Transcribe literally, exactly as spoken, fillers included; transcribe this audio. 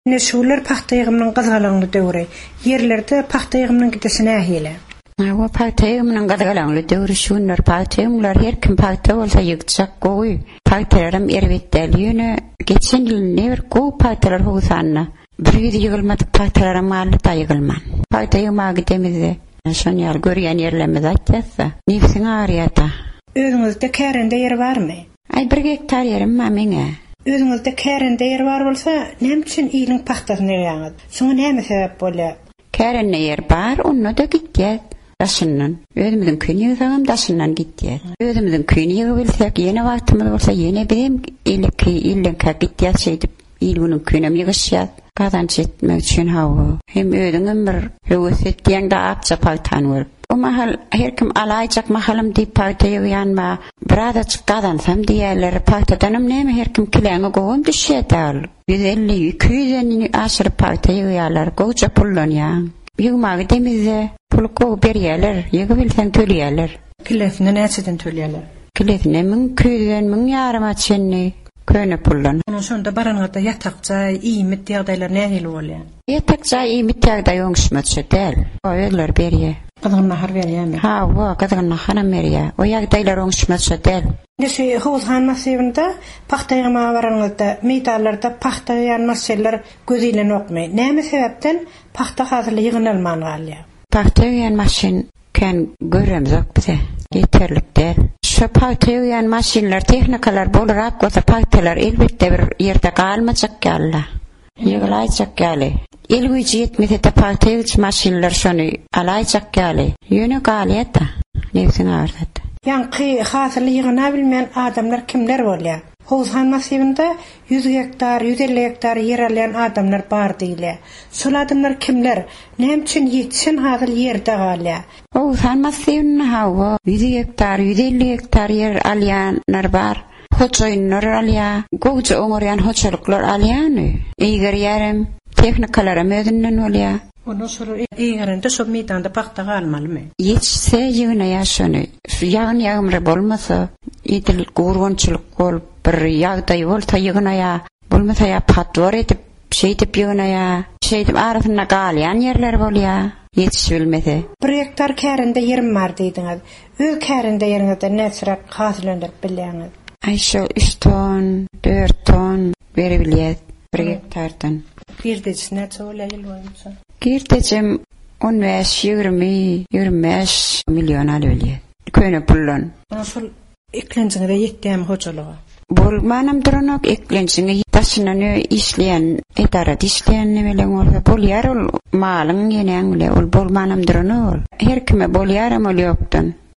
Ne şular pahtayğımның qazgalaňly döwri. Yerlerde pahtayğımның gidesine ahile. Awa pahtayğımның qazgalaňly döwri şunlar pahtayğımlar her kim pahtay bolsa ýygçak gowy. Pahtaylarym erbetdäliýine geçen ýyl newer gowy pahtaylar howsanna. Bir ýüzi ýygylmady pahtaylarym maly da ýygylman. Pahtayğıma gidemizde. Şon ýal görýän ýerlerimiz aýtsa, nefsiň aryata. Özüňizde kärende ýer barmy? Ay bir hektar ýerim ma meňe. Özüňizde kärende ýer bar bolsa, näme üçin ýylyň pahtasyny ýaňyz? Şoňa näme sebäp bolýar? Kärende ýer bar, onda da gitýär. Daşyndan. Özümiziň küni ýygam daşyndan gitýär. Özümiziň küni ýygy bilsek, ýene wagtymyz bolsa ýene birim ilki illenkä gitýär şeýdip, ýylyň künem ýygyşýar. Gadan çetmek üçin hawa. Hem ödüňem bir höwset diýen da atça paltan wer. O mahal her kim alaýjak mahalym diýip paltaýy ýanma. Birada çykadan sam diýerler paltadanam näme her kim kileňe gowun düşýär. yüz elli iki yüz aşyr paltaýy ýalar goýça pullanýar. Ýygmagy demizde pul gowy berýärler, ýygy bilsen төлýärler. Kilefini näçeden төлýärler? Kilefini min iki yüz min ýarym çenni. Köne pullan. Onun şonda baranğada yatakça, iýmit ýagdaýlar nähili bolýar? Yatakça, iýmit ýagdaý öňüşmäçe däl. Öýler berýär. Gadan nahar berýärmi? Ha, wa, gadan nahar berýär. O ýagdaýlar öňüşmäçe däl. Näşe howzhan masypynda pahtaygyma baranğada meýdanlarda pahtaýan masýalar gözüýlen okmy. Näme sebäpden pahta hazırly ýygynalman galýar? Pahtaýan maşyn kan göremzok bize. Yeterlik däl. Şu pahtayýan maşinlar, tehnikalar bolaraq gosa pahtalar elbetde bir ýerde galmajak galla. Ýygylaýjak gali. El güýji ýetmese de pahtayýan maşinlar şonu alaýjak gali. Ýöne galýata. Nefsiň ardat. Ýanky hazırly ýygyna bilmeýän adamlar kimler bolýar? Howzhan masypynda yüz hektar, yüz elli hektar ýer alýan adamlar bar diýler. Şol adamlar kimler? Näme üçin ýetişen hazır ýerde galýar? Howzhan masypyny hawa yüz hektar, yüz elli hektar ýer alýanlar bar. Hoçoýunlar alýar, goýça oňarýan hoçalyklar alýany. Eger ýerim tehnikalar öňünden bolýar. Onu şol egerinde şol meýdanda pahta galmalymy? Ýetişse ýygyna ýaşany. Ýagny ýagmry bolmasa, edil gurgunçylyk bolup bir ýagdaý bolsa ýygyna ýa, bolmasa ýa patwar edip, şeýdip ýygyna ýa, şeýdip arasyna galýan ýerler bolýar. Ýetiş bilmese. Bir hektar kärinde ýerim bar diýdiňiz. Öz kärinde ýeriňizde näçerak hasyllandyryp bilýäňiz? Ay şol üç ton, dört ton berebilýär bir hektardan. Girdeci näçe bolýar ýyl boýunça? Girdecim on beş ýygrimi ýygrimi beş milyon alýar. Köne pullan. Şol eklençiňe ýetdim hoçalyga. Bolmanam duranok eklençiňe taşynan işleýän, edarat işleýän nemeleň bolsa bolýar ol malyň ýeneň bile ol bolmanam duranok. Her kime bolýar ama ýokdan.